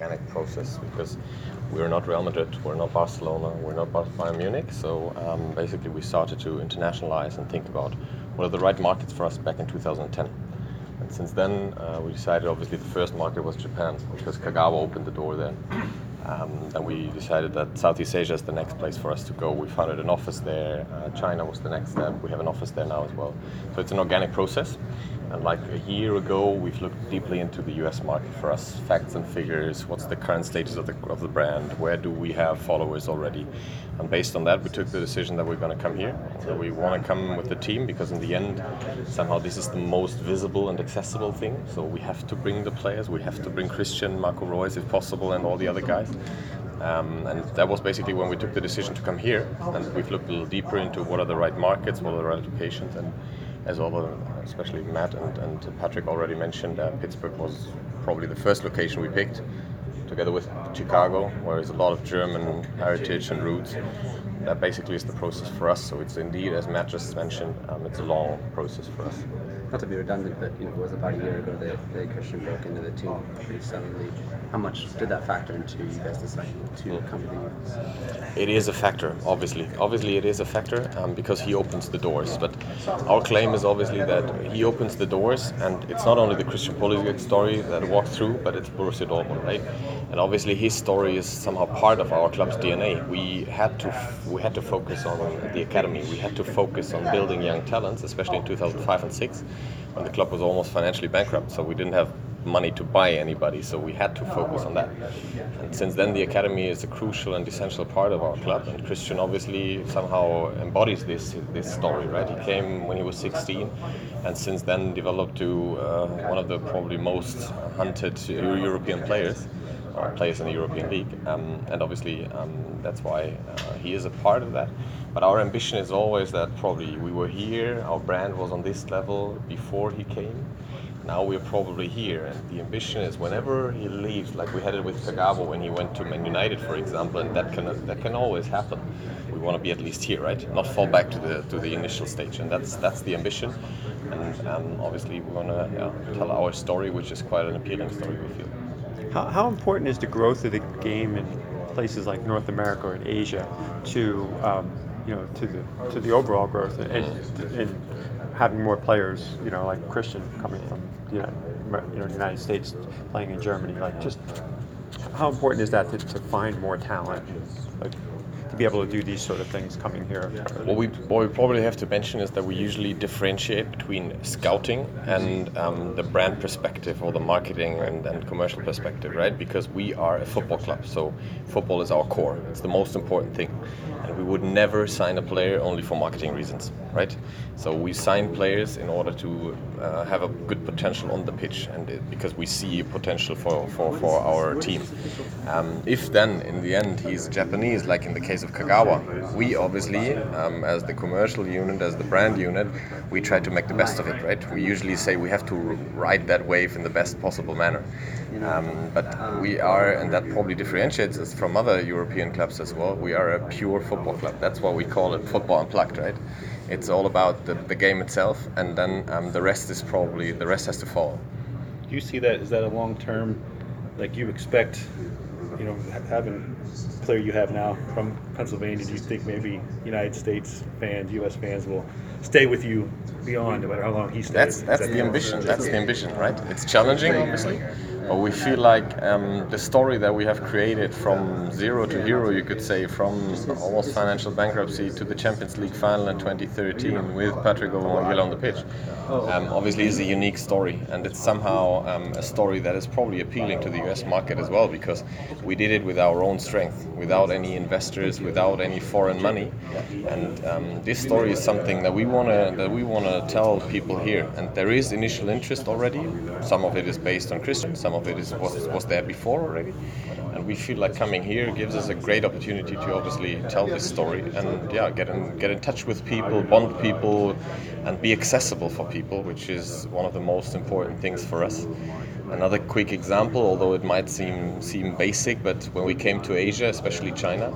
organic process because we're not Real Madrid, we're not Barcelona, we're not Bayern Munich. So basically we started to internationalize and think about what are the right markets for us back in 2010. And since then we decided obviously the first market was Japan because Kagawa opened the door there. Then we decided that Southeast Asia is the next place for us to go. We founded an office there. China was the next step. We have an office there now as well. So it's an organic process. And like a year ago, we've looked deeply into the US market for us, facts and figures, what's the current status of the brand, where do we have followers already. And based on that, we took the decision that we're going to come here. So we want to come with the team because in the end, somehow this is the most visible and accessible thing. So we have to bring the players, we have to bring Christian, Marco Reus if possible, and all the other guys. And that was basically when we took the decision to come here. And we've looked a little deeper into what are the right markets, what are the right locations. And as all, especially Matt and Patrick already mentioned, Pittsburgh was probably the first location we picked, together with Chicago, where there's a lot of German heritage and roots. That basically is the process for us. So it's indeed, as Matt just mentioned, it's a long process for us. Not to be redundant, but it was about a year ago that Christian broke into the team pretty suddenly. How much did that factor into you guys deciding to come to the US? It is a factor, obviously. Obviously, it is a factor because he opens the doors. But our claim is obviously that he opens the doors, and it's not only the Christian Pulisic story that walked through, but it's Borussia Dortmund, right? And obviously, his story is somehow part of our club's DNA. We had to focus on the academy. We had to focus on building young talents, especially in 2005 and 2006, when the club was almost financially bankrupt. So we didn't have money to buy anybody, so we had to focus on that. And since then, the academy is a crucial and essential part of our club, and Christian obviously somehow embodies this story, right? He came when he was 16, and since then developed to one of the probably most hunted European players in the European League, and obviously that's why he is a part of that. But our ambition is always that probably we were here, our brand was on this level before he came. Now we're probably here, and the ambition is whenever he leaves, like we had it with Kagawa when he went to Man United, for example, and that can always happen. We want to be at least here, right? Not fall back to the initial stage, and that's the ambition. And obviously we want to tell our story, which is quite an appealing story, we feel. How important is the growth of the game in places like North America or in Asia to the overall growth and having more players, like Christian coming from the United States, playing in Germany? Like, just how important is that to find more talent, like to be able to do these sort of things coming here? What we probably have to mention is that we usually differentiate between scouting and the brand perspective or the marketing and commercial perspective, right? Because we are a football club, so football is our core. It's the most important thing. And we would never sign a player only for marketing reasons, right? So we sign players in order to have a good potential on the pitch, and because we see potential for our team. If then in the end he's Japanese, like in the case of Kagawa, we obviously, as the commercial unit, as the brand unit, we try to make the best of it, right? We usually say we have to ride that wave in the best possible manner. But we are, and that probably differentiates us from other European clubs as well, we are a pure football club. That's why we call it Football Unplugged, right? It's all about the game itself, and then the rest has to follow. Do you see that, is that a long-term, like you expect, having the player you have now from Pennsylvania, do you think maybe United States fans, U.S. fans will stay with you beyond, no matter how long he stays? That's the ambition. That's the ambition, right? It's challenging, obviously, but we feel like the story that we have created from zero to hero, you could say, from almost financial bankruptcy to the Champions League final in 2013 with Patrick Aubameyang on the pitch, obviously is a unique story, and it's somehow a story that is probably appealing to the US market as well, because we did it with our own strength, without any investors, without any foreign money, and this story is something that we want to tell people here, and there is initial interest already. Some of it is based on Christian, some of it was there before already, and we feel like coming here gives us a great opportunity to obviously tell this story and get in touch with people, bond people, and be accessible for people, which is one of the most important things for us. Another quick example, although it might seem basic, but when we came to Asia, especially China,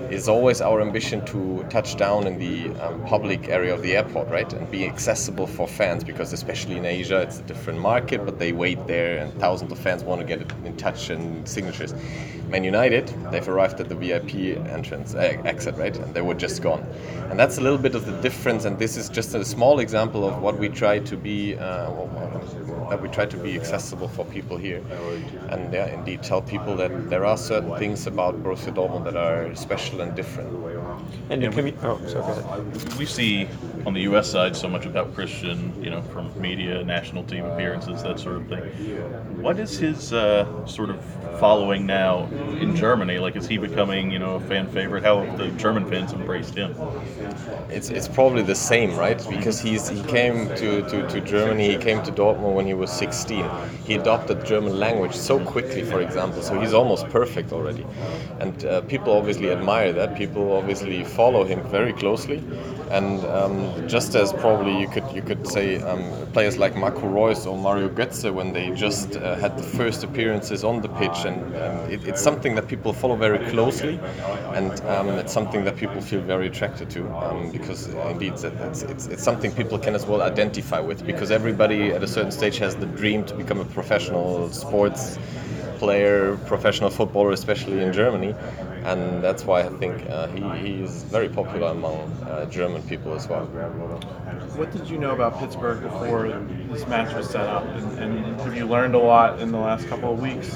it's always our ambition to touch down in the public area of the airport, right, and be accessible for fans, because especially in Asia it's a different market, but they wait there and thousands of fans want to get in touch and signatures. Man United, they've arrived at the VIP exit, right, and they were just gone. And that's a little bit of the difference, and this is just a small example of what we try to be, that we try to be accessible for people here. And yeah, indeed tell people that there are certain things about Borussia Dortmund that are special and different. And go ahead. We see on the U.S. side so much about Christian, from media, national team appearances, that sort of thing. What is his sort of following now in Germany? Like, is he becoming, a fan favorite? How have the German fans embraced him? It's probably the same, right? Because he came to Germany, he came to Dortmund when he was 16. He adopted German language so quickly, for example, so he's almost perfect already. And people obviously admire that. People obviously follow him very closely. And just as probably you could say players like Marco Reus or Mario Götze, when they just had the first appearances on the pitch, and it's something that people follow very closely, and it's something that people feel very attracted to, because indeed it's something people can as well identify with, because everybody at a certain stage has the dream to become a professional sports player, professional footballer, especially in Germany, and that's why I think he is very popular among German people as well. What did you know about Pittsburgh before this match was set up, and have you learned a lot in the last couple of weeks?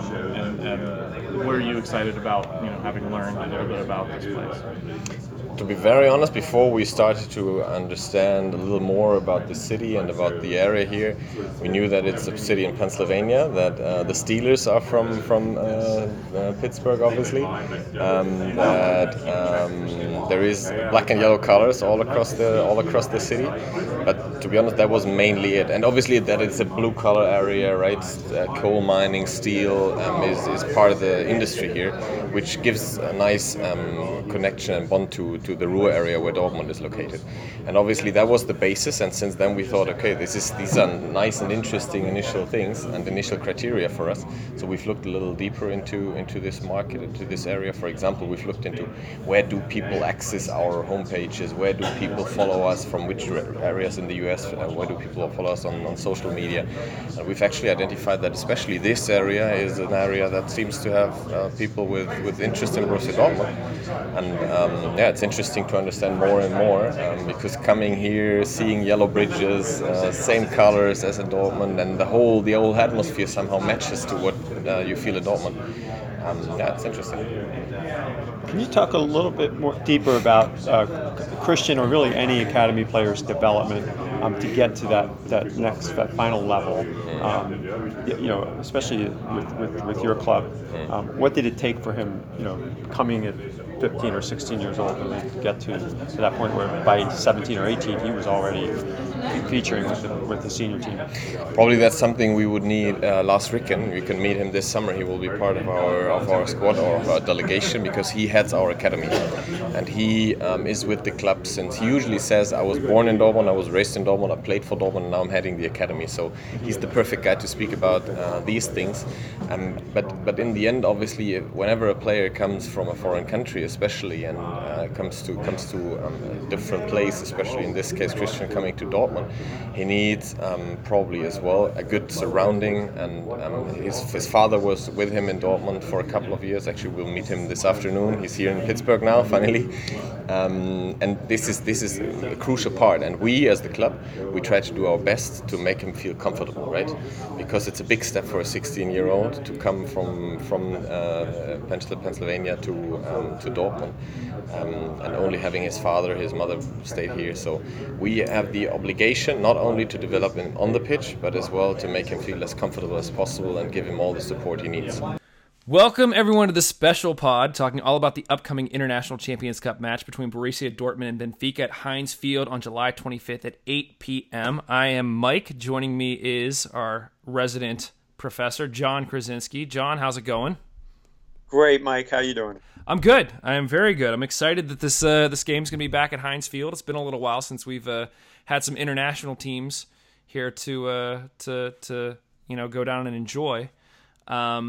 And what are you excited about, having learned a little bit about this place? To be very honest, before we started to understand a little more about the city and about the area here, we knew that it's a city in Pennsylvania, that the Steelers are from Pittsburgh, obviously, that there is black and yellow colors all across the city. But to be honest, that was mainly it. And obviously that it's a blue collar area, right? Coal mining, steel is part of the industry here, which gives a nice connection and bond to the Ruhr area where Dortmund is located. And obviously that was the basis, and since then we thought, okay, these are nice and interesting initial things and initial criteria for us. So we've looked a little deeper into this market, into this area. For example, we've looked into where do people access our homepages, where do people follow us from which areas in the US, where do people follow us on social media. And we've actually identified that especially this area is an area that seems to have people with interest in Borussia Dortmund. And it's interesting to understand more and more, because coming here, seeing yellow bridges, same colors as in Dortmund, and the whole atmosphere somehow matches to what you feel in Dortmund. It's interesting. Can you talk a little bit more deeper about Christian, or really any academy player's development to get to that final level? Especially with your club, what did it take for him, coming at 15 or 16 years old, really, to get to that point where by 17 or 18 he was already featuring with the senior team? Probably that's something we would need Lars Ricken. We can meet him this summer. He will be part of our squad or of our delegation, because he heads our academy, and he is with the club since, he usually says, I was born in Dortmund, I was raised in Dortmund, I played for Dortmund, and now I'm heading the academy. So he's the perfect guy to speak about these things. But in the end, obviously, whenever a player comes from a foreign country, especially, and comes to a different place, especially in this case Christian coming to Dortmund, he needs probably as well a good surrounding, and his father was with him in Dortmund for a couple of years. Actually, we'll meet him this afternoon. He's here in Pittsburgh now, finally, and this is a crucial part. And we, as the club, we try to do our best to make him feel comfortable, right? Because it's a big step for a 16-year-old to come from Pennsylvania to Dortmund, and only having his father, his mother stayed here. So we have the obligation not only to develop him on the pitch, but as well to make him feel as comfortable as possible and give him all the support he needs. Welcome, everyone, to this special pod talking all about the upcoming International Champions Cup match between Borussia Dortmund and Benfica at Heinz Field on July 25th at 8 p.m. I am Mike. Joining me is our resident professor, John Krasinski. John, how's it going? Great, Mike. How you doing? I'm good. I am very good. I'm excited that this game's going to be back at Heinz Field. It's been a little while since we've had some international teams here to go down and enjoy.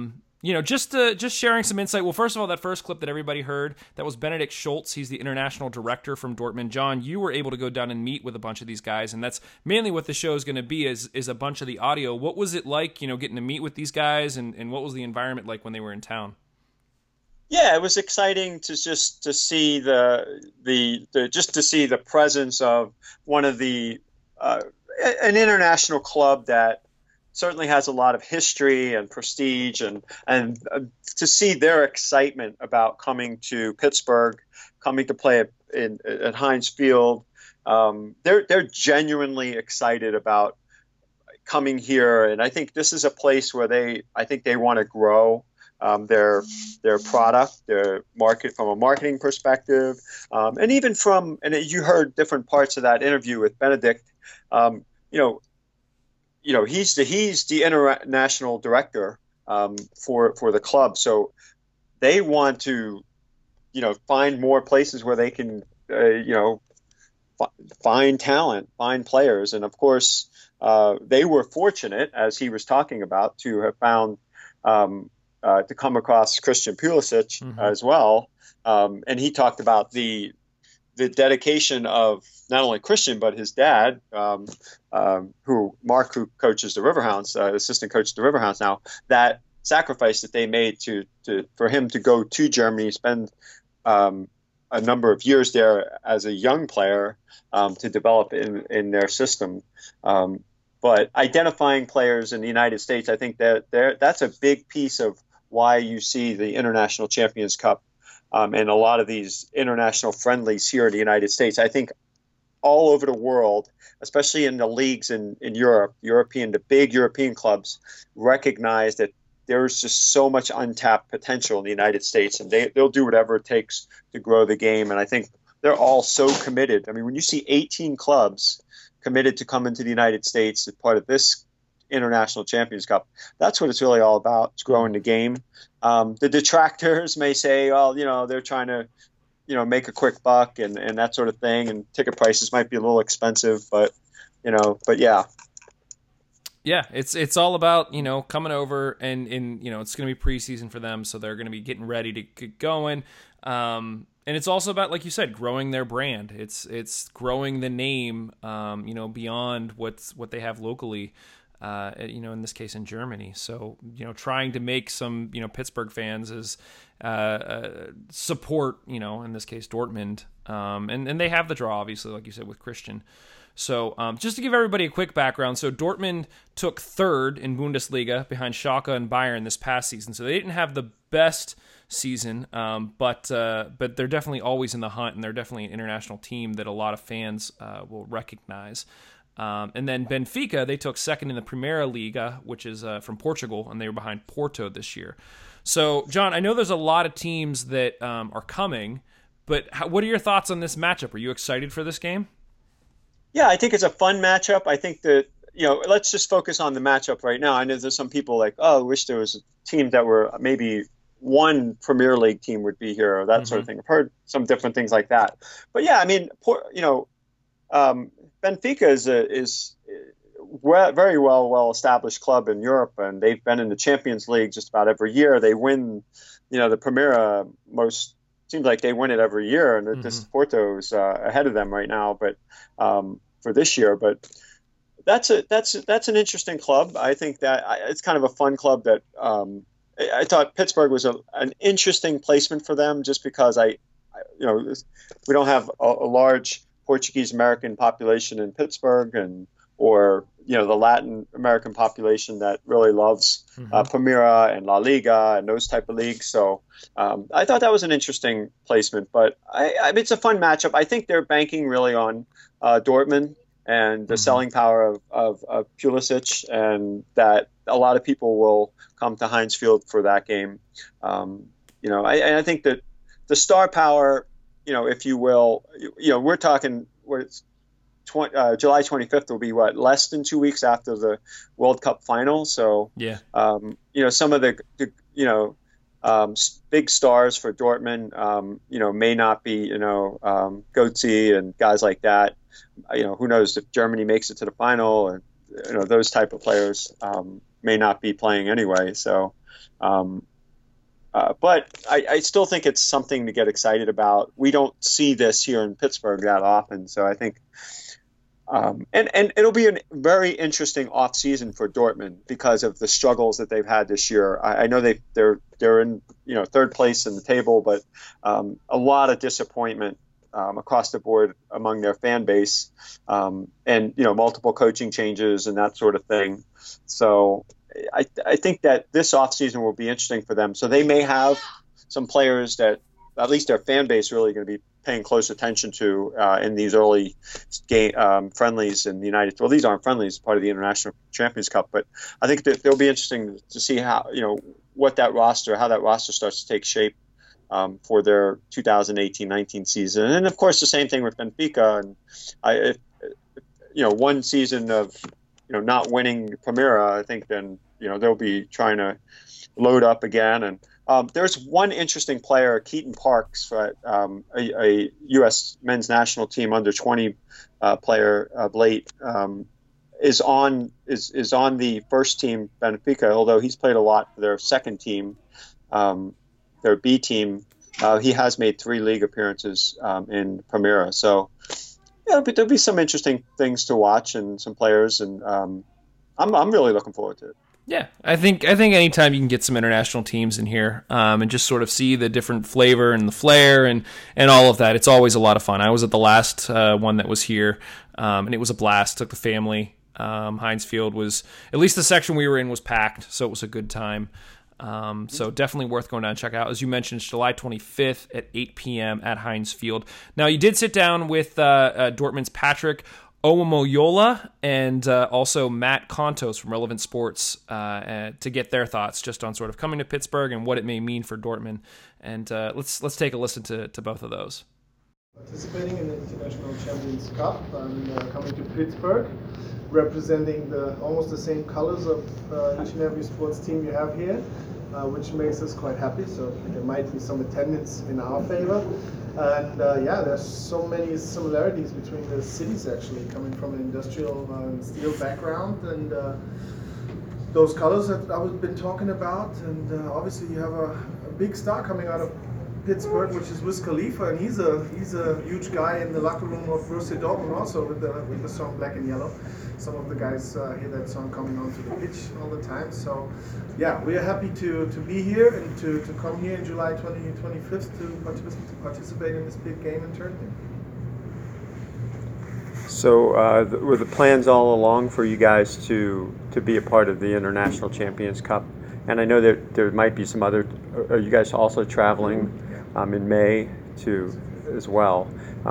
just sharing some insight. Well, first of all, that first clip that everybody heard, that was Benedikt Schultz. He's the international director from Dortmund. John, you were able to go down and meet with a bunch of these guys, and that's mainly what the show is going to be, is a bunch of the audio. What was it like, getting to meet with these guys, and what was the environment like when they were in town? Yeah, it was exciting to just to see the presence of one of the an international club that certainly has a lot of history and prestige, and to see their excitement about coming to Pittsburgh, coming to play at Heinz Field. They're genuinely excited about coming here, and I think this is a place where they want to grow their product, their market, from a marketing perspective, and even you heard different parts of that interview with Benedikt. He's the international director for the club, so they want to find more places where they can find talent, find players, and of course they were fortunate, as he was talking about, to have found to come across Christian Pulisic as well, and he talked about the dedication of not only Christian but his dad, Mark, who coaches the Riverhounds, assistant coach of the Riverhounds now. That sacrifice that they made for him to go to Germany, spend a number of years there as a young player to develop in their system. But identifying players in the United States, I think that's a big piece of why you see the International Champions Cup and a lot of these international friendlies here in the United States. I think all over the world, especially in the leagues in Europe, the big European clubs recognize that there's just so much untapped potential in the United States, and they'll do whatever it takes to grow the game. And I think they're all so committed. I mean, when you see 18 clubs committed to come into the United States as part of this International Champions Cup, that's what it's really all about. It's growing the game. The detractors may say, well, they're trying to, make a quick buck and that sort of thing, and ticket prices might be a little expensive, but yeah. Yeah, it's all about, coming over and it's going to be preseason for them, so they're going to be getting ready to get going. And it's also about, like you said, growing their brand. It's growing the name, beyond what they have locally, in this case in Germany. So, trying to make some, Pittsburgh fans support, in this case, Dortmund. And they have the draw, obviously, like you said, with Christian. So just to give everybody a quick background, so Dortmund took third in Bundesliga behind Schalke and Bayern this past season. So they didn't have the best season, but they're definitely always in the hunt, and they're definitely an international team that a lot of fans will recognize. And then Benfica, they took second in the Primeira Liga, which is from Portugal, and they were behind Porto this year. So, John, I know there's a lot of teams that are coming, but what are your thoughts on this matchup? Are you excited for this game? Yeah, I think it's a fun matchup. I think that, let's just focus on the matchup right now. I know there's some people like, I wish there was a team that were maybe one Premier League team would be here, or that sort of thing. I've heard some different things like that. But yeah, I mean, Benfica is a very well-established club in Europe, and they've been in the Champions League just about every year. They win, the Primera seems like they win it every year, and this Porto's ahead of them right now, but for this year. But that's an interesting club. I think that it's kind of a fun club that I thought Pittsburgh was an interesting placement for them, just because we don't have a large Portuguese American population in Pittsburgh, or the Latin American population that really loves Primera and La Liga and those type of leagues. So I thought that was an interesting placement, but I mean, it's a fun matchup. I think they're banking really on Dortmund and the selling power of Pulisic, and that a lot of people will come to Heinz Field for that game. I think that the star power, if you will, we're talking where it's July 25th will be less than 2 weeks after the World Cup final. So yeah, some of the big stars for Dortmund, may not be, Götze and guys like that. Who knows if Germany makes it to the final, and those type of players may not be playing anyway. So But I still think it's something to get excited about. We don't see this here in Pittsburgh that often, so I think, and it'll be a very interesting off season for Dortmund because of the struggles that they've had this year. I know they're in third place in the table, but a lot of disappointment across the board among their fan base, and multiple coaching changes and that sort of thing. So I think that this offseason will be interesting for them. So they may have some players that at least their fan base really going to be paying close attention to in these early game friendlies in the United States. Well, these aren't friendlies, part of the International Champions Cup, but I think that it'll be interesting to see how how that roster starts to take shape for their 2018-19 season. And of course, the same thing with Benfica. And one season of not winning Primera, I think then they'll be trying to load up again. And there's one interesting player, Keaton Parks, for a U.S. men's national team under 20 player of late, is on the first team Benfica, although he's played a lot for their second team, their B team. He has made 3 league appearances in Primera. So there'll be some interesting things to watch and some players, and I'm really looking forward to it. Yeah, I think anytime you can get some international teams in here and just sort of see the different flavor and the flair and all of that, it's always a lot of fun. I was at the last one that was here, and it was a blast. Took the family. Heinz Field was, at least the section we were in was packed, so it was a good time. So definitely worth going down and check out. As you mentioned, it's July 25th at 8 p.m. at Heinz Field. Now, you did sit down with Dortmund's Patrick Omoyola and also Matt Kontos from Relevant Sports to get their thoughts just on sort of coming to Pittsburgh and what it may mean for Dortmund. And let's take a listen to both of those. Participating in the International Champions Cup and coming to Pittsburgh, representing almost the same colors of each and every sports team you have here, which makes us quite happy. So there might be some attendance in our favor. And there's so many similarities between the cities, actually, coming from an industrial and steel background, and those colors that I've been talking about. And obviously you have a big star coming out of Pittsburgh, which is Wiz Khalifa, and he's a huge guy in the locker room of Borussia Dortmund also with the song Black and Yellow. Some of the guys hear that song coming onto the pitch all the time. So yeah, we are happy to be here and to come here in July 25th to participate in this big game in Turkey. So were the plans all along for you guys to be a part of the International Champions Cup? And I know that there might be some other. Are you guys also traveling in May as well?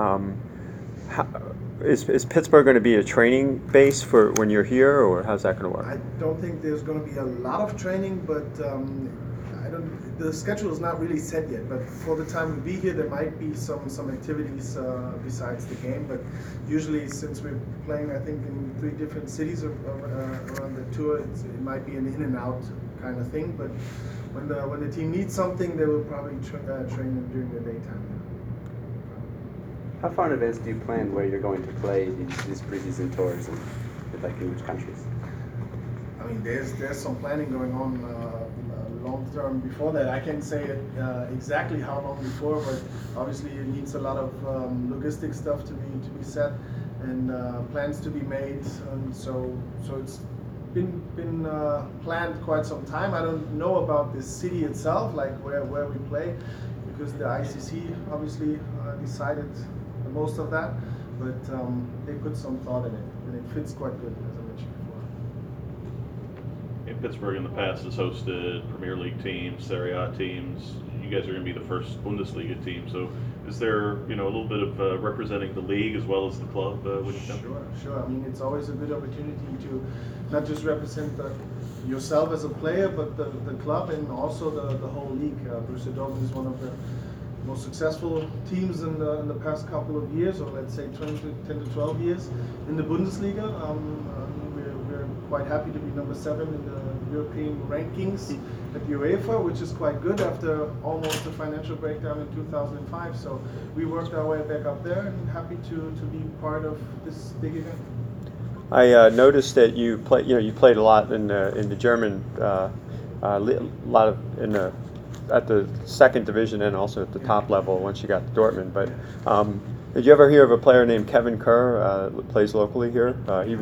Is Pittsburgh going to be a training base for when you're here, or how's that going to work? I don't think there's going to be a lot of training, but the schedule is not really set yet. But for the time we'll be here, there might be some activities besides the game. But usually, since we're playing, I think in 3 different cities around the tour, it might be an in and out kind of thing. But when the team needs something, they will probably train them during the daytime. How far in advance do you plan where you're going to play these preseason tours, and in which countries? I mean, there's some planning going on long term before that. I can't say exactly how long before, but obviously it needs a lot of logistic stuff to be set and plans to be made. So it's been planned quite some time. I don't know about the city itself, like where we play, because the ICC obviously decided most of that, but they put some thought in it, and it fits quite good, as I mentioned before. Pittsburgh in the past has hosted Premier League teams, Serie A teams. You guys are going to be the first Bundesliga team, so is there a little bit of representing the league as well as the club when you come? Sure. I mean, it's always a good opportunity to not just represent yourself as a player, but the club and also the whole league. Borussia Dortmund is one of the most successful teams in the past couple of years, or let's say 10 to 12 years in the Bundesliga. We're quite happy to be number 7 in the European rankings at UEFA, which is quite good after almost a financial breakdown in 2005. So we worked our way back up there, and happy to be part of this big event. I noticed that you played a lot in the German, a lot of in the at the second division and also at the top level once you got to Dortmund. But did you ever hear of a player named Kevin Kerr? Plays locally here.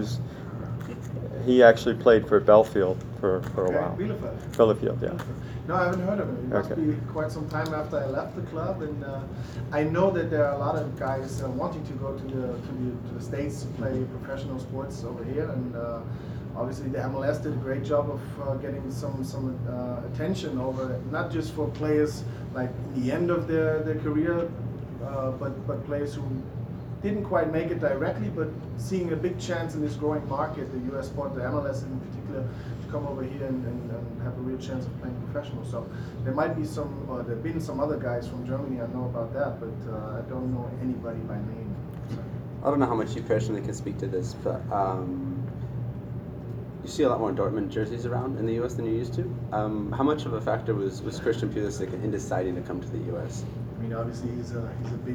He actually played for Belfield for a while. Bielefeld, yeah. No, I haven't heard of him. It must Okay. be quite some time after I left the club, and I know that there are a lot of guys wanting to go to the States to play professional sports over here, and obviously the MLS did a great job of getting some attention over, not just for players like in the end of their career, but players who didn't quite make it directly, but seeing a big chance in this growing market, the US sport, the MLS in particular, to come over here and have a real chance of playing professional. So there might be there have been some other guys from Germany, I know about that, but I don't know anybody by name. So. I don't know how much you personally can speak to this, but you see a lot more Dortmund jerseys around in the US than you used to. How much of a factor was Christian Pulisic in deciding to come to the US? I mean, obviously he's a big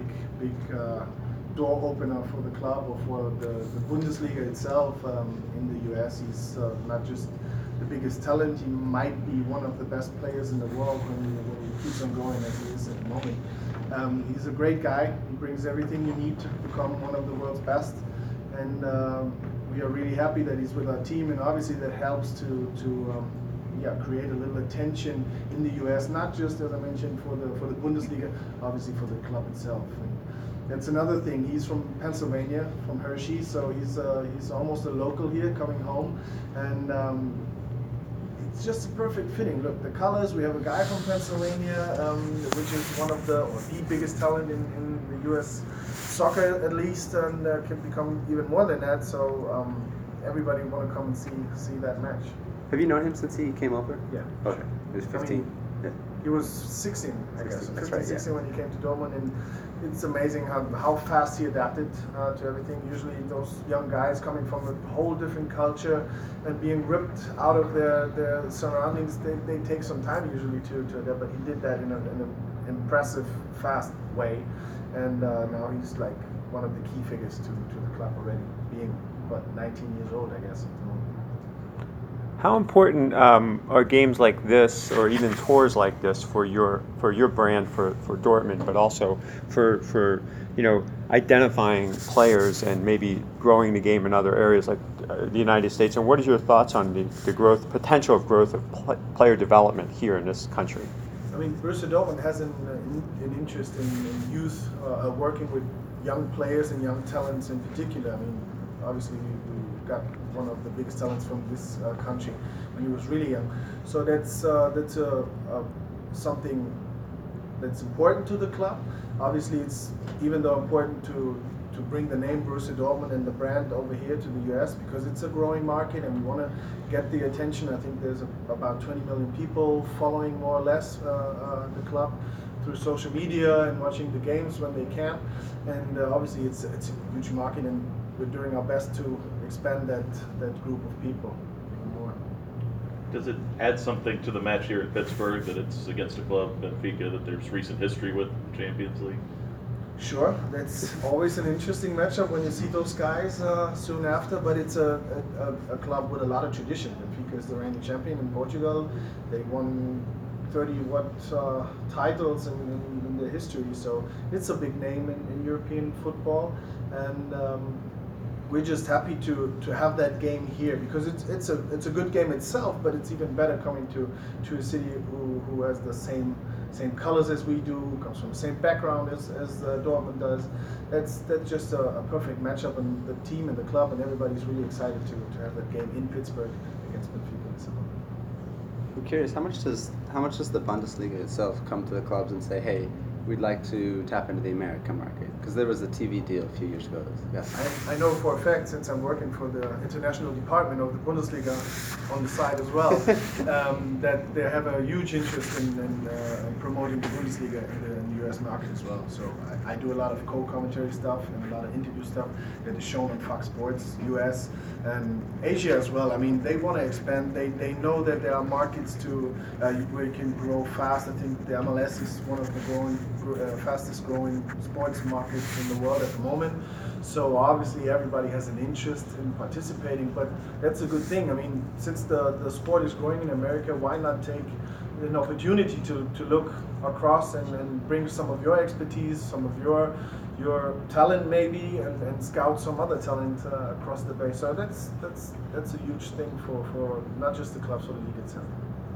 door opener for the club or for the Bundesliga itself. In the US, he's not just the biggest talent, he might be one of the best players in the world when he keeps on going as he is at the moment. He's a great guy, he brings everything you need to become one of the world's best, and we are really happy that he's with our team, and obviously that helps to create a little attention in the US, not just, as I mentioned, for the Bundesliga, obviously for the club itself. And that's another thing. He's from Pennsylvania, from Hershey, so he's almost a local here, coming home, and it's just a perfect fitting. Look, the colors. We have a guy from Pennsylvania, which is one of the biggest talent in the U.S. soccer, at least, and can become even more than that. So everybody want to come and see that match. Have you known him since he came over? Yeah. Okay. He was 15. He was 16, I guess. 16, 16 when he came to Dortmund, and it's amazing how fast he adapted to everything. Usually those young guys coming from a whole different culture and being ripped out of their surroundings, they take some time usually to adapt, but he did that in an impressive, fast way. And now he's like one of the key figures to the club already, being, 19 years old, I guess, at the moment. How important are games like this, or even tours like this, for your brand, for Dortmund, but also for identifying players and maybe growing the game in other areas like the United States? And what is your thoughts on the potential growth of player development here in this country? I mean, Borussia Dortmund has an interest in youth, working with young players and young talents in particular. I mean, obviously we got one of the biggest talents from this country when he was really young. So that's something that's important to the club. Obviously, it's even though important to bring the name Borussia Dortmund and the brand over here to the US, because it's a growing market and we want to get the attention. I think there's about 20 million people following more or less the club through social media and watching the games when they can. And obviously it's a huge market, and we're doing our best to expand that group of people even more. Does it add something to the match here at Pittsburgh that it's against a club, Benfica, that there's recent history with Champions League? Sure, that's always an interesting matchup when you see those guys soon after, but it's a club with a lot of tradition. Benfica is the reigning champion in Portugal. They won 30 titles in their history, so it's a big name in European football, and we're just happy to have that game here, because it's a good game itself, but it's even better coming to a city who has the same colors as we do, comes from the same background as Dortmund does. That's just a perfect matchup, and the team and the club and everybody's really excited to have that game in Pittsburgh against Benfica in December. I'm curious, how much does the Bundesliga itself come to the clubs and say, hey, we'd like to tap into the American market? Because there was a TV deal a few years ago. Yeah. I know for a fact, since I'm working for the international department of the Bundesliga on the side as well, that they have a huge interest in promoting the Bundesliga in the US market as well. So I do a lot of co-commentary stuff and a lot of interview stuff that is shown on Fox Sports US and Asia as well. I mean, they want to expand. They know that there are markets where you can grow fast. I think the MLS is one of the fastest growing sports markets in the world at the moment. So obviously everybody has an interest in participating, but that's a good thing. I mean, since the sport is growing in America, why not take an opportunity to look across and bring some of your expertise, some of your talent maybe, and scout some other talent across the bay. So that's a huge thing for not just the clubs, for the league itself.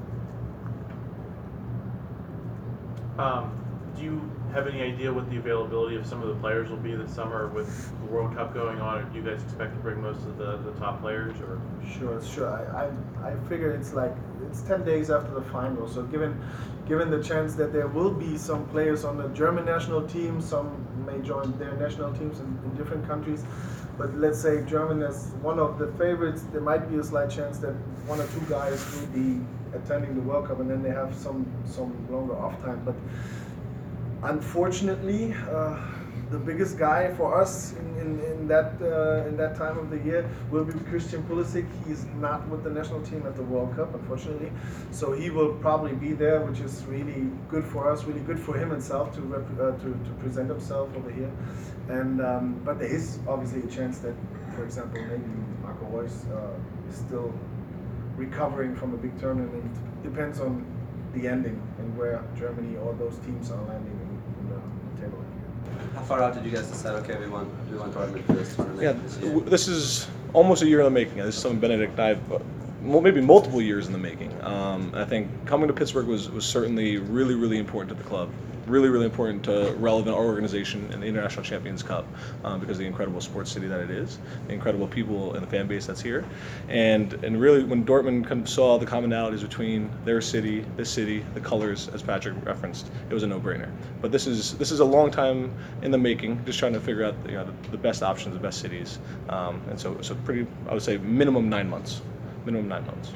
Do you have any idea what the availability of some of the players will be this summer with the World Cup going on? Or do you guys expect to bring most of the top players? Or Sure. I figure it's 10 days after the final. So given the chance that there will be some players on the German national team, some may join their national teams in different countries. But let's say Germany is one of the favorites. There might be a slight chance that one or two guys will be attending the World Cup, and then they have some longer off time. But unfortunately, the biggest guy for us in that time of the year will be Christian Pulisic. He's not with the national team at the World Cup, unfortunately. So he will probably be there, which is really good for us, really good for him himself to present himself over here. And but there is obviously a chance that, for example, maybe Marco Reus is still recovering from a big tournament. Depends on the ending and where Germany or those teams are landing in the table. How far out did you guys decide? Okay, we want Dortmund for this tournament. Yeah, this year? this is almost a year in the making. This is something Benedict and I have maybe multiple years in the making. I think coming to Pittsburgh was certainly really, really important to the club. Really important to relevant our organization in the International Champions Cup because of the incredible sports city that it is, the incredible people and the fan base that's here, and really when Dortmund kind of saw the commonalities between their city, this city, the colors, as Patrick referenced, it was a no-brainer. But this is a long time in the making, just trying to figure out the best options, the best cities, and so pretty, I would say minimum 9 months. Minimum 9 months.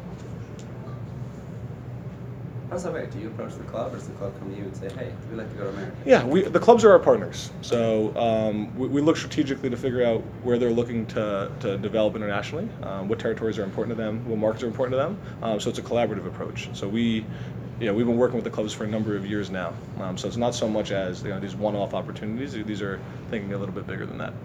How's that work? Do you approach the club, or does the club come to you and say, "Hey, we'd like to go to America"? Yeah, the clubs are our partners. So we look strategically to figure out where they're looking to develop internationally, what territories are important to them, what markets are important to them. So it's a collaborative approach. So we've been working with the clubs for a number of years now. So it's not so much as these one-off opportunities. These are thinking a little bit bigger than that.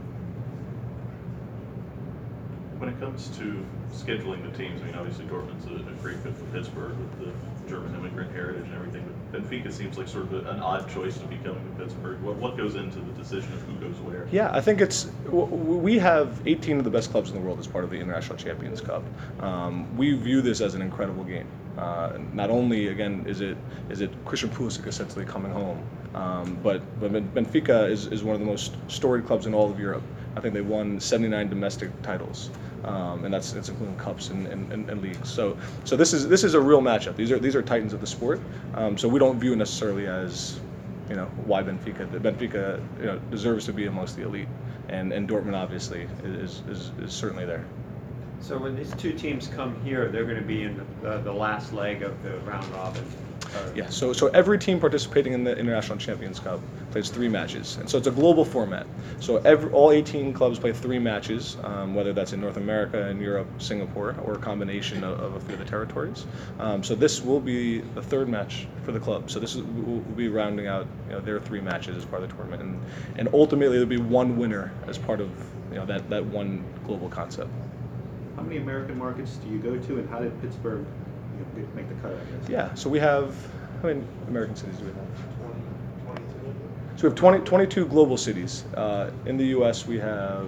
When it comes to scheduling the teams, I mean, obviously Dortmund's a great fit for Pittsburgh with the German immigrant heritage and everything, but Benfica seems like sort of an odd choice to be coming to Pittsburgh. What goes into the decision of who goes where? Yeah, I think we have 18 of the best clubs in the world as part of the International Champions Cup. We view this as an incredible game. Not only, again, is it Christian Pulisic essentially coming home, but Benfica is one of the most storied clubs in all of Europe. I think they won 79 domestic titles, and it's including cups and leagues. So this is a real matchup. These are titans of the sport. So we don't view it necessarily as why Benfica. Benfica deserves to be amongst the elite, and Dortmund obviously is certainly there. So when these two teams come here, they're going to be in the last leg of the round robin. Yeah, so every team participating in the International Champions Cup plays 3 matches, and so it's a global format. So all 18 clubs play 3 matches, whether that's in North America, in Europe, Singapore, or a combination of a few of the territories. So this will be the 3rd match for the club. So we'll be rounding out their 3 matches as part of the tournament, and ultimately there'll be one winner as part of that one global concept. How many American markets do you go to, and how did Pittsburgh make the cut, I guess? Yeah, so we have, how many American cities do we have? So we have 22 global cities. In the U.S. we have,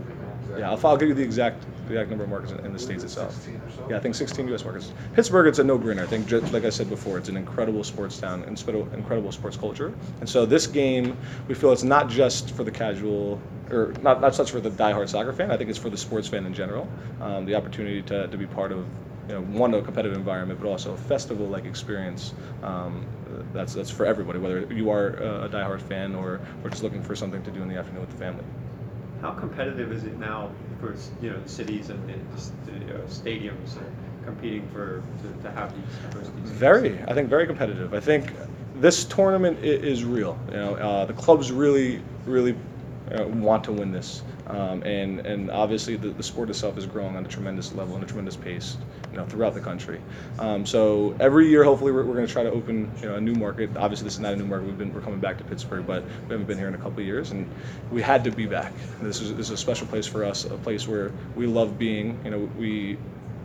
I'll give you the exact number of markets in the States itself. Yeah, I think 16 U.S. markets. Pittsburgh, it's a no-brainer. I think, like I said before, it's an incredible sports town, incredible sports culture. And so this game, we feel it's not just for the casual, or not just for the diehard soccer fan. I think it's for the sports fan in general. The opportunity to be part of, one, a competitive environment, but also a festival-like experience. That's for everybody, whether you are a diehard fan or just looking for something to do in the afternoon with the family. How competitive is it now for cities and stadiums competing to have these? I think very competitive. I think this tournament is real. The clubs really want to win this, and obviously the sport itself is growing on a tremendous level and a tremendous pace, throughout the country. So every year, hopefully, we're going to try to open a new market. Obviously, this is not a new market. We're coming back to Pittsburgh, but we haven't been here in a couple of years, and we had to be back. This is a special place for us, a place where we love being.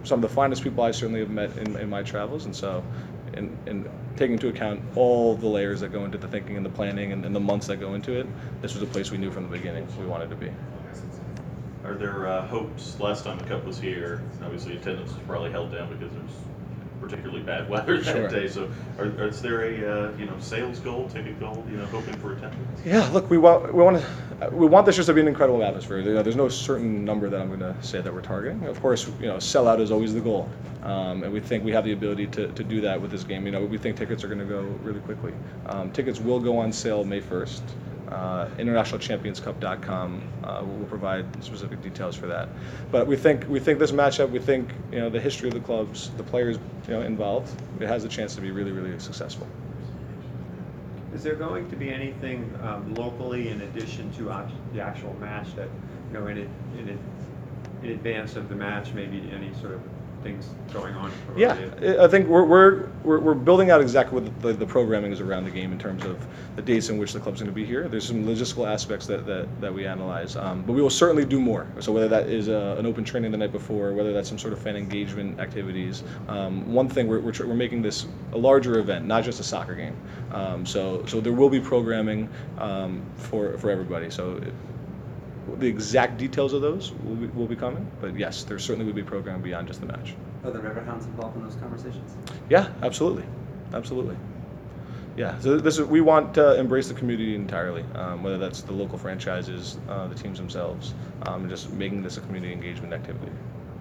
some of the finest people I certainly have met in my travels, and so, and taking into account all the layers that go into the thinking and the planning and the months that go into it, this was a place we knew from the beginning we wanted to be. Are there hopes? Last time the Cup was here, obviously attendance was probably held down because there's particularly bad weather that Sure. day. So, is there a sales goal, ticket goal? Hoping for attendance? Yeah, look, we want this just to be an incredible atmosphere. There's no certain number that I'm going to say that we're targeting. Of course, sellout is always the goal, and we think we have the ability to do that with this game. We think tickets are going to go really quickly. Tickets will go on sale May 1st. InternationalChampionsCup.com will provide specific details for that. But we think this matchup, the history of the clubs, the players involved, it has a chance to be really, really successful. Is there going to be anything locally in addition to the actual match that, in advance of the match, maybe any sort of things going on? Yeah, I think we're building out exactly what the programming is around the game in terms of the dates in which the club's going to be here. There's some logistical aspects that we analyze, but we will certainly do more. So whether that is an open training the night before, whether that's some sort of fan engagement activities. One thing we're making this a larger event, not just a soccer game. So there will be programming for everybody. So the exact details of those will be coming, but yes, there certainly will be programming beyond just the match. Are the Riverhounds involved in those conversations? Yeah, absolutely. Yeah, so we want to embrace the community entirely, whether that's the local franchises, the teams themselves, and just making this a community engagement activity.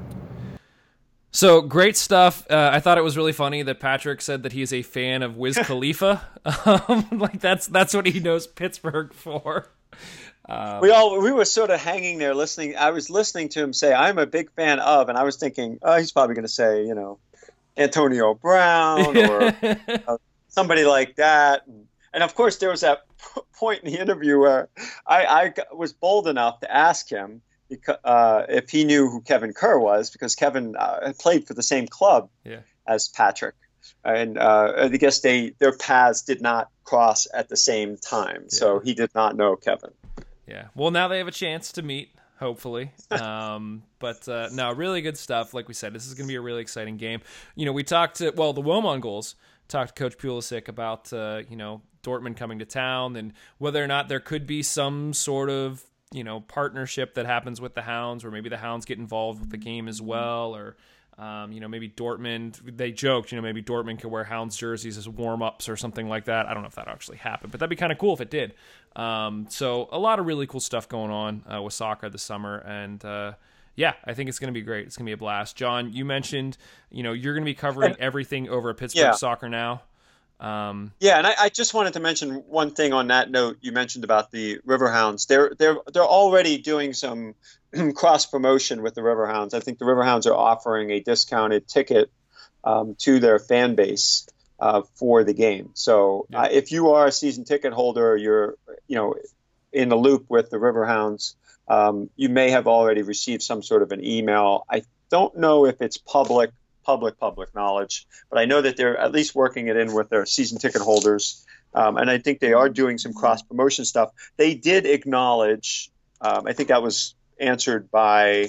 So great stuff. I thought it was really funny that Patrick said that he's a fan of Wiz Khalifa. That's what he knows Pittsburgh for. We were sort of hanging there listening. I was listening to him say, "I'm a big fan of," and I was thinking, "Oh, he's probably going to say, Antonio Brown or somebody like that." And of course, there was that point in the interview where I was bold enough to ask him if he knew who Kevin Kerr was, because Kevin had played for the same club as Patrick, and I guess their paths did not cross at the same time, so he did not know Kevin. Yeah. Well, now they have a chance to meet, hopefully. But no, really good stuff. Like we said, this is going to be a really exciting game. We talked to, the Womongols talked to Coach Pulisic about, Dortmund coming to town and whether or not there could be some sort of, partnership that happens with the Hounds, or maybe the Hounds get involved with the game as well, or maybe Dortmund, they joked, maybe Dortmund could wear Hounds jerseys as warm-ups or something like that. I don't know if that actually happened, but that'd be kind of cool if it did. So a lot of really cool stuff going on with soccer this summer, and I think it's going to be great. It's going to be a blast. John, you mentioned, you're going to be covering everything over at Pittsburgh Soccer Now. And I just wanted to mention one thing on that note. You mentioned about the Riverhounds. They're already doing some cross promotion with the Riverhounds. I think the Riverhounds are offering a discounted ticket to their fan base for the game. So if you are a season ticket holder, you're in the loop with the Riverhounds. You may have already received some sort of an email. I don't know if it's public knowledge, but I know that they're at least working it in with their season ticket holders, and I think they are doing some cross promotion stuff. They did acknowledge, I think that was answered by,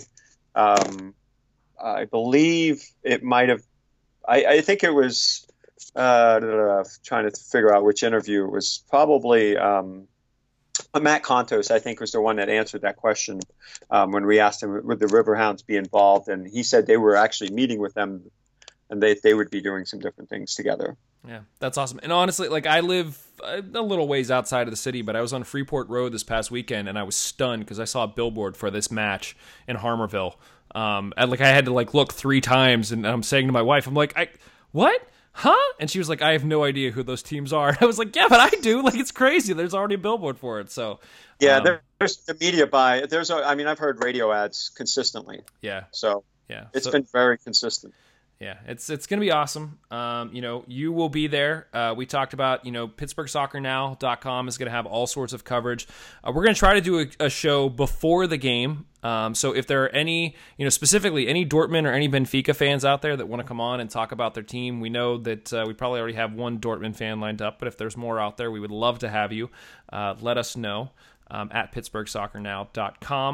I believe it might have, I think it was, trying to figure out which interview, it was probably Matt Contos, I think, was the one that answered that question when we asked him, would the Riverhounds be involved? And he said they were actually meeting with them and they would be doing some different things together. Yeah, that's awesome. And honestly, I live a little ways outside of the city, but I was on Freeport Road this past weekend and I was stunned because I saw a billboard for this match in Harmarville. And I had to look 3 times, and I'm saying to my wife, I'm like, what? Huh? And she was like, I have no idea who those teams are. I was like, yeah, but I do. It's crazy. There's already a billboard for it. So there's the media buy. I've heard radio ads consistently. Yeah. So it's been very consistent. Yeah, it's going to be awesome. You will be there. We talked about, PittsburghSoccerNow.com is going to have all sorts of coverage. We're going to try to do a show before the game. So if there are any, specifically any Dortmund or any Benfica fans out there that want to come on and talk about their team, we know that we probably already have one Dortmund fan lined up, but if there's more out there, we would love to have you. Let us know at PittsburghSoccerNow.com.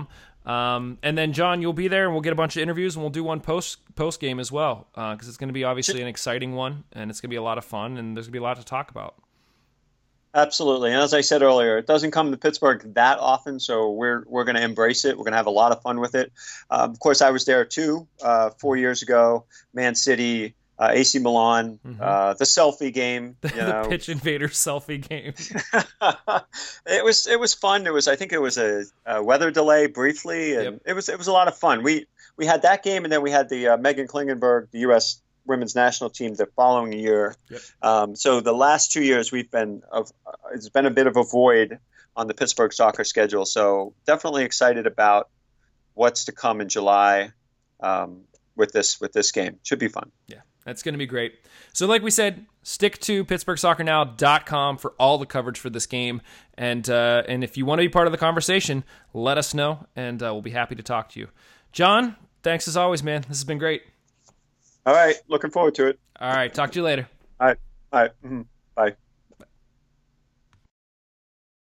And then John, you'll be there, and we'll get a bunch of interviews, and we'll do one post game as well, because it's going to be obviously an exciting one, and it's going to be a lot of fun, and there's going to be a lot to talk about. Absolutely, and as I said earlier, it doesn't come to Pittsburgh that often, so we're going to embrace it. We're going to have a lot of fun with it. Of course, I was there too 4 years ago. Man City, AC Milan, the selfie game, the Pitch Invaders selfie game. It was fun. I think it was a weather delay briefly, and it was a lot of fun. We had that game, and then we had the Megan Klingenberg, the U.S. women's national team, the following year. So the last 2 years it's been a bit of a void on the Pittsburgh soccer schedule. So definitely excited about what's to come in July with this game. Should be fun. Yeah. That's going to be great. So like we said, stick to PittsburghSoccerNow.com for all the coverage for this game. And if you want to be part of the conversation, let us know, and we'll be happy to talk to you. John, thanks as always, man. This has been great. All right. Looking forward to it. All right. Talk to you later. All right. Bye.